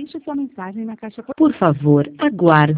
Deixe sua mensagem na caixa. Por favor, aguarde.